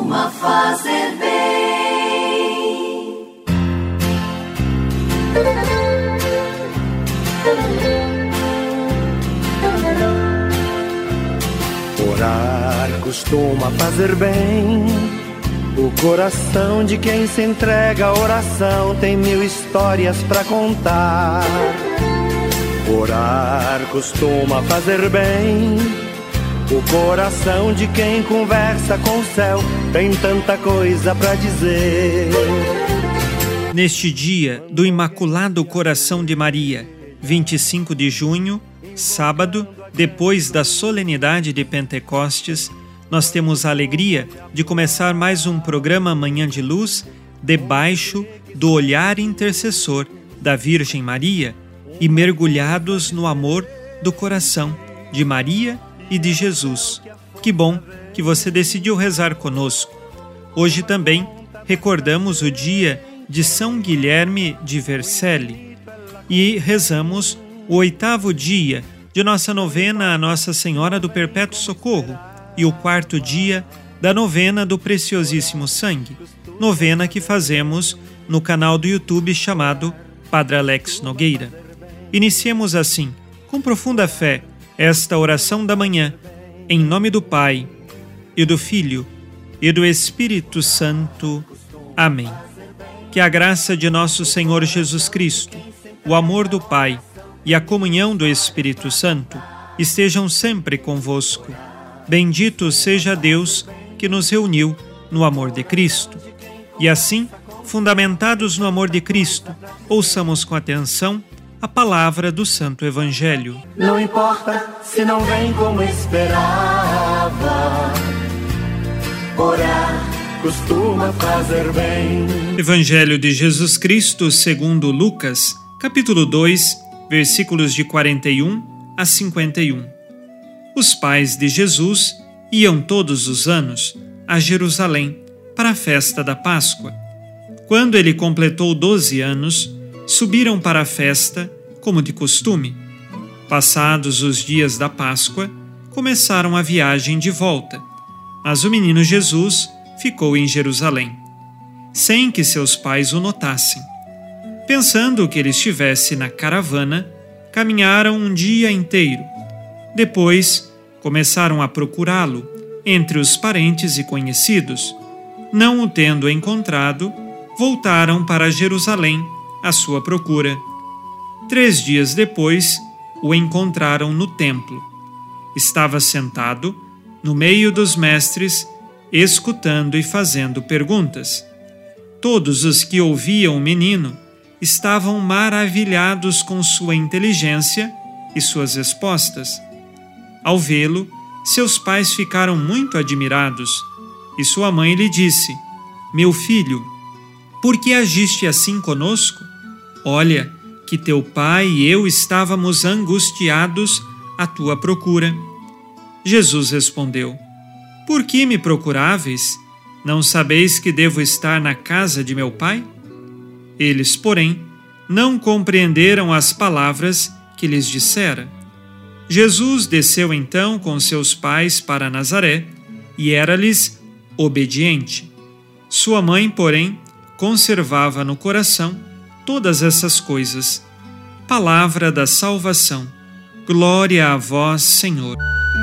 costuma fazer bem. Orar costuma fazer bem. O coração de quem se entrega à oração tem 1000 histórias pra contar. Orar costuma fazer bem. O coração de quem conversa com o céu tem tanta coisa pra dizer. Neste dia do Imaculado Coração de Maria, 25 de junho, sábado, depois da solenidade de Pentecostes, nós temos a alegria de começar mais um programa Manhã de Luz, debaixo do olhar intercessor da Virgem Maria e mergulhados no amor do coração de Maria e de Jesus. Que bom que você decidiu rezar conosco. Hoje também recordamos o dia de São Guilherme de Vercelli e rezamos o 8º dia de nossa novena a Nossa Senhora do Perpétuo Socorro e o 4º dia da novena do Preciosíssimo Sangue, novena que fazemos no canal do YouTube chamado Padre Alex Nogueira. Iniciemos assim, com profunda fé, esta oração da manhã, em nome do Pai, e do Filho, e do Espírito Santo. Amém. Que a graça de nosso Senhor Jesus Cristo, o amor do Pai e a comunhão do Espírito Santo estejam sempre convosco. Bendito seja Deus que nos reuniu no amor de Cristo. E assim, fundamentados no amor de Cristo, ouçamos com atenção a palavra do Santo Evangelho. Não importa se não vem como esperava, orar costuma fazer bem. Evangelho de Jesus Cristo segundo Lucas, capítulo 2, versículos de 41 a 51. Os pais de Jesus iam todos os anos a Jerusalém para a festa da Páscoa. Quando ele completou 12 anos, subiram para a festa, como de costume. Passados os dias da Páscoa, começaram a viagem de volta, mas o menino Jesus ficou em Jerusalém, sem que seus pais o notassem. Pensando que ele estivesse na caravana, caminharam um dia inteiro. Depois, começaram a procurá-lo entre os parentes e conhecidos. Não o tendo encontrado, voltaram para Jerusalém à sua procura. 3 dias depois, o encontraram no templo. Estava sentado, no meio dos mestres, escutando e fazendo perguntas. Todos os que ouviam o menino estavam maravilhados com sua inteligência e suas respostas. Ao vê-lo, seus pais ficaram muito admirados, e sua mãe lhe disse: "Meu filho, por que agiste assim conosco? Olha, que teu pai e eu estávamos angustiados à tua procura." Jesus respondeu: "Por que me procuráveis? Não sabeis que devo estar na casa de meu pai?" Eles, porém, não compreenderam as palavras que lhes dissera. Jesus desceu então com seus pais para Nazaré e era-lhes obediente. Sua mãe, porém, conservava no coração todas essas coisas. Palavra da salvação. Glória a vós, Senhor.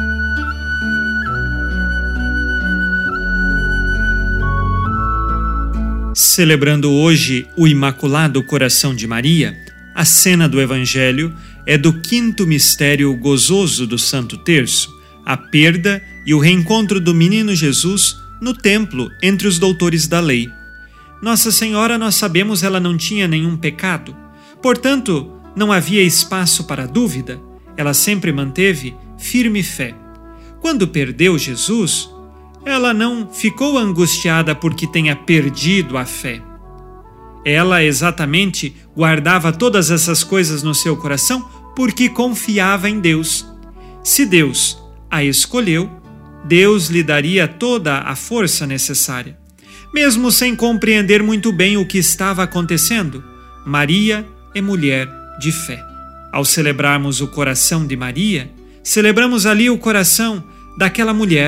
Celebrando hoje o Imaculado Coração de Maria, a cena do Evangelho é do 5º mistério gozoso do Santo Terço, a perda e o reencontro do menino Jesus no templo entre os doutores da lei. Nossa Senhora, nós sabemos, ela não tinha nenhum pecado, portanto, não havia espaço para dúvida, ela sempre manteve firme fé. Quando perdeu Jesus, ela não ficou angustiada porque tenha perdido a fé. Ela exatamente guardava todas essas coisas no seu coração porque confiava em Deus. Se Deus a escolheu, Deus lhe daria toda a força necessária. Mesmo sem compreender muito bem o que estava acontecendo, Maria é mulher de fé. Ao celebrarmos o coração de Maria, celebramos ali o coração daquela mulher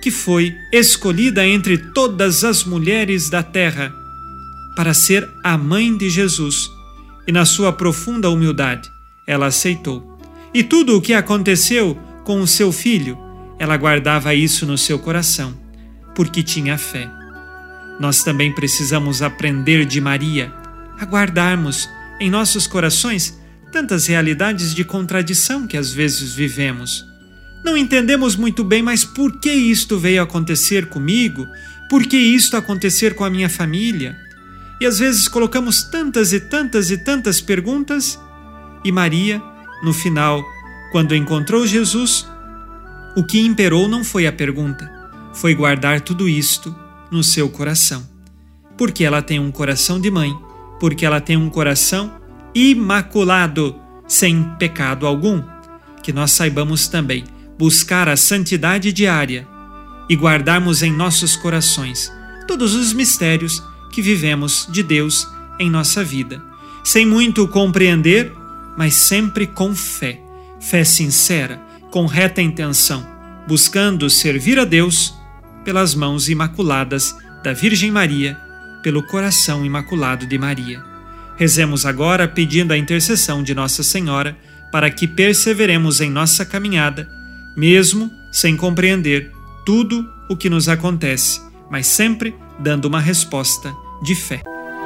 que foi escolhida entre todas as mulheres da terra para ser a mãe de Jesus. E na sua profunda humildade, ela aceitou. E tudo o que aconteceu com o seu filho, ela guardava isso no seu coração, porque tinha fé. Nós também precisamos aprender de Maria a guardarmos em nossos corações tantas realidades de contradição que às vezes vivemos. Não entendemos muito bem, mas por que isto veio acontecer comigo? Por que isto acontecer com a minha família? E às vezes colocamos tantas e tantas e tantas perguntas, e Maria, no final, quando encontrou Jesus, o que imperou não foi a pergunta, foi guardar tudo isto no seu coração. Porque ela tem um coração de mãe, porque ela tem um coração imaculado, sem pecado algum. Que nós saibamos também buscar a santidade diária e guardarmos em nossos corações todos os mistérios que vivemos de Deus em nossa vida, sem muito compreender, mas sempre com fé, fé sincera, com reta intenção, buscando servir a Deus pelas mãos imaculadas da Virgem Maria, pelo coração imaculado de Maria. Rezemos agora pedindo a intercessão de Nossa Senhora para que perseveremos em nossa caminhada, mesmo sem compreender tudo o que nos acontece, mas sempre dando uma resposta de fé.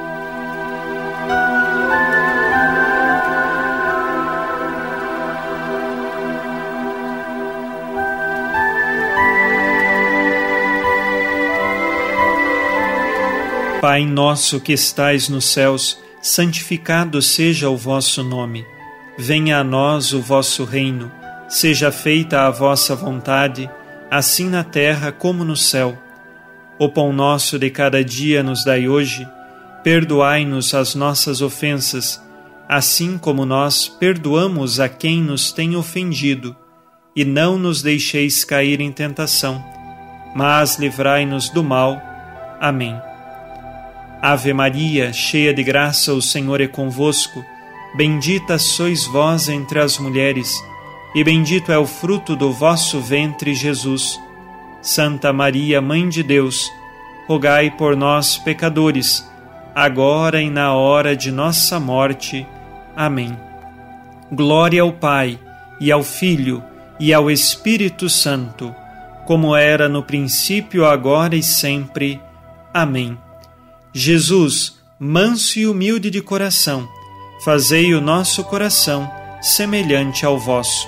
Pai nosso que estais nos céus, santificado seja o vosso nome. Venha a nós o vosso reino. Seja feita a vossa vontade, assim na terra como no céu. O pão nosso de cada dia nos dai hoje. Perdoai-nos as nossas ofensas, assim como nós perdoamos a quem nos tem ofendido. E não nos deixeis cair em tentação, mas livrai-nos do mal. Amém. Ave Maria, cheia de graça, o Senhor é convosco. Bendita sois vós entre as mulheres, e bendito é o fruto do vosso ventre, Jesus. Santa Maria, Mãe de Deus, rogai por nós, pecadores, agora e na hora de nossa morte. Amém. Glória ao Pai, e ao Filho, e ao Espírito Santo, como era no princípio, agora e sempre. Amém. Jesus, manso e humilde de coração, fazei o nosso coração semelhante ao vosso.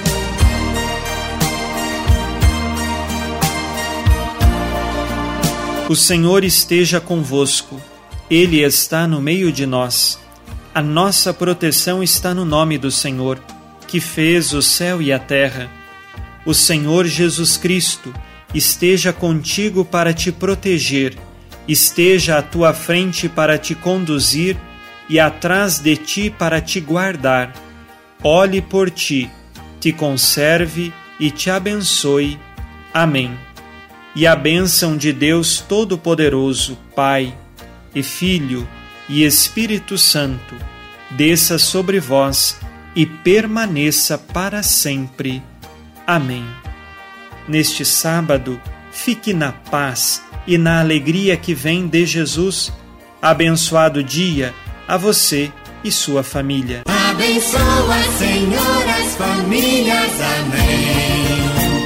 O Senhor esteja convosco, Ele está no meio de nós. A nossa proteção está no nome do Senhor, que fez o céu e a terra. O Senhor Jesus Cristo esteja contigo para te proteger, esteja à tua frente para te conduzir e atrás de ti para te guardar. Olhe por ti, te conserve e te abençoe. Amém. E a bênção de Deus Todo-Poderoso, Pai e Filho e Espírito Santo, desça sobre vós e permaneça para sempre. Amém. Neste sábado, fique na paz e na alegria que vem de Jesus. Abençoado dia a você e sua família. Abençoa, Senhor, as famílias. Amém.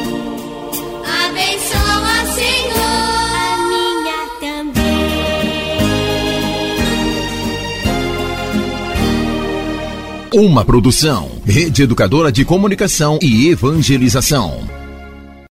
Abençoa, Senhor, a minha também. Uma produção, Rede Educadora de Comunicação e Evangelização.